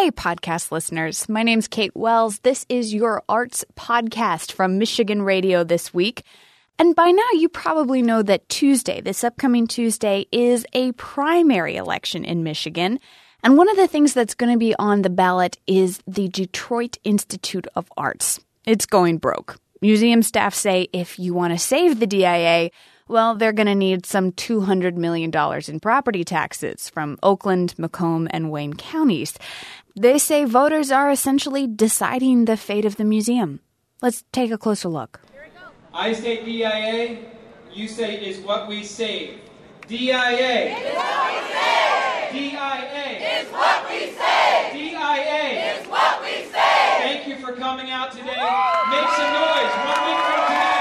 Hey, podcast listeners. My name's Kate Wells. This is your arts podcast from Michigan Radio this week. And by now, you probably know that Tuesday, this upcoming Tuesday, is a primary election in Michigan. And one of the things that's going to be on the ballot is the Detroit Institute of Arts. It's going broke. Museum staff say if you want to save the DIA, well, they're going to need some $200 million in property taxes from Oakland, Macomb, and Wayne counties. They say voters are essentially deciding the fate of the museum. Let's take a closer look. I say DIA, you say is what we save. DIA is what we save. DIA is what we save. DIA is what we save. Thank you for coming out today. Make some noise 1 week from today.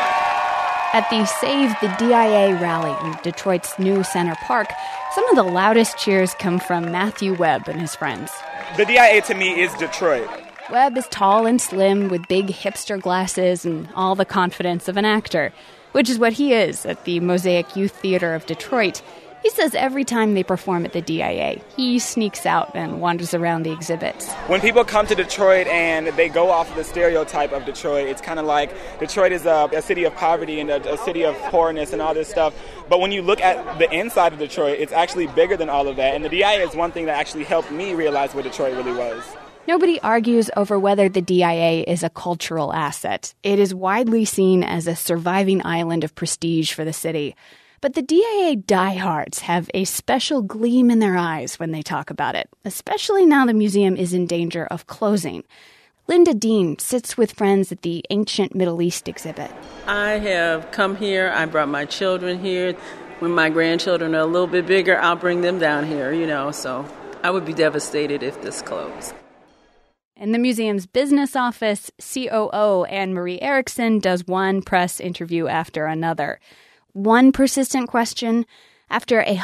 At the Save the DIA rally in Detroit's new Center Park, some of the loudest cheers come from Matthew Webb and his friends. The DIA to me is Detroit. Webb is tall and slim with big hipster glasses and all the confidence of an actor, which is what he is at the Mosaic Youth Theater of Detroit. He says every time they perform at the DIA, he sneaks out and wanders around the exhibits. When people come to Detroit and they go off of the stereotype of Detroit, it's kind of like Detroit is a city of poverty and a city of poorness and all this stuff. But when you look at the inside of Detroit, it's actually bigger than all of that. And the DIA is one thing that actually helped me realize what Detroit really was. Nobody argues over whether the DIA is a cultural asset. It is widely seen as a surviving island of prestige for the city. But the DIA diehards have a special gleam in their eyes when they talk about it, especially now the museum is in danger of closing. Linda Dean sits with friends at the Ancient Middle East exhibit. I have come here. I brought my children here. When my grandchildren are a little bit bigger, I'll bring them down here, so I would be devastated if this closed. In the museum's business office, COO Anne-Marie Erickson does one press interview after another. One persistent question: after a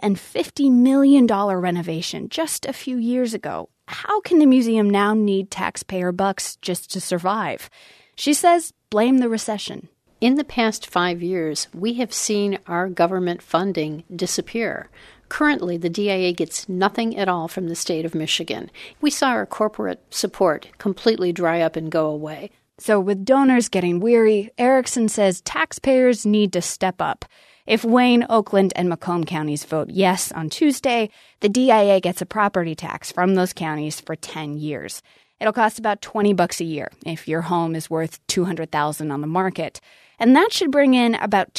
$150 million renovation just a few years ago, how can the museum now need taxpayer bucks just to survive? She says, blame the recession. In the past 5 years, we have seen our government funding disappear. Currently, the DIA gets nothing at all from the state of Michigan. We saw our corporate support completely dry up and go away. So with donors getting weary, Erickson says taxpayers need to step up. If Wayne, Oakland, and Macomb counties vote yes on Tuesday, the DIA gets a property tax from those counties for 10 years. It'll cost about $20 a year if your home is worth $200,000 on the market. And that should bring in about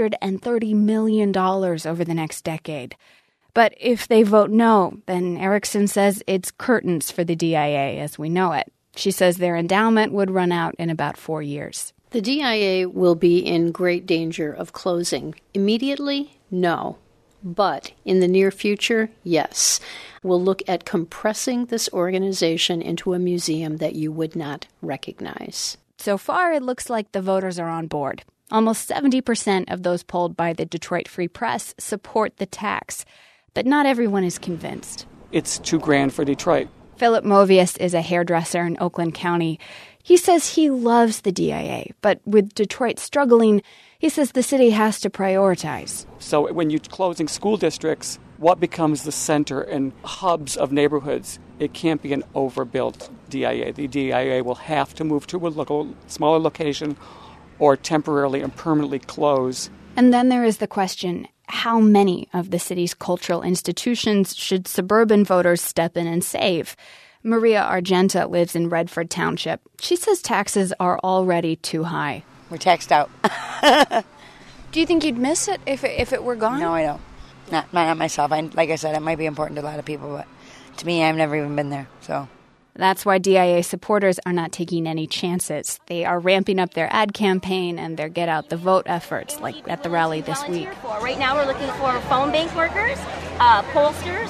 $230 million over the next decade. But if they vote no, then Erickson says it's curtains for the DIA as we know it. She says their endowment would run out in about 4 years. The DIA will be in great danger of closing. Immediately, no. But in the near future, yes. We'll look at compressing this organization into a museum that you would not recognize. So far, it looks like the voters are on board. Almost 70% of those polled by the Detroit Free Press support the tax. But not everyone is convinced. It's $2,000 for Detroit. Philip Movius is a hairdresser in Oakland County. He says he loves the DIA, but with Detroit struggling, he says the city has to prioritize. So when you're closing school districts, what becomes the center and hubs of neighborhoods? It can't be an overbuilt DIA. The DIA will have to move to a smaller location or temporarily and permanently close. And then there is the question, how many of the city's cultural institutions should suburban voters step in and save? Maria Argenta lives in Redford Township. She says taxes are already too high. We're taxed out. Do you think you'd miss it if it were gone? No, I don't. Not myself. Like I said, it might be important to a lot of people, but to me, I've never even been there, so... That's why DIA supporters are not taking any chances. They are ramping up their ad campaign and their get out the vote efforts, like at the rally this week. Right now we're looking for phone bank workers, pollsters,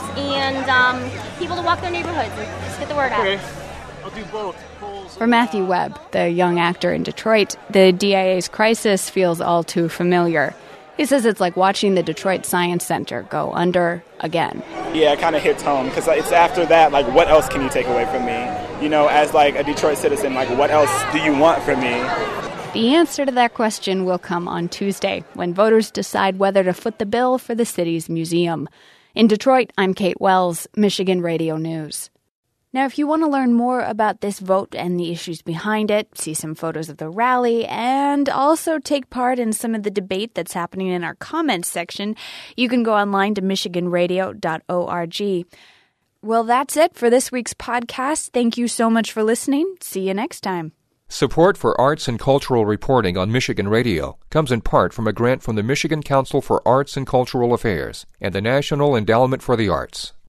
and people to walk their neighborhoods and just get the word out. Okay, I'll do both. For Matthew Webb, the young actor in Detroit, the DIA's crisis feels all too familiar. He says it's like watching the Detroit Science Center go under again. Yeah, it kind of hits home because it's after that, what else can you take away from me? As a Detroit citizen, what else do you want from me? The answer to that question will come on Tuesday when voters decide whether to foot the bill for the city's museum. In Detroit, I'm Kate Wells, Michigan Radio News. Now, if you want to learn more about this vote and the issues behind it, see some photos of the rally, and also take part in some of the debate that's happening in our comments section, you can go online to michiganradio.org. Well, that's it for this week's podcast. Thank you so much for listening. See you next time. Support for arts and cultural reporting on Michigan Radio comes in part from a grant from the Michigan Council for Arts and Cultural Affairs and the National Endowment for the Arts.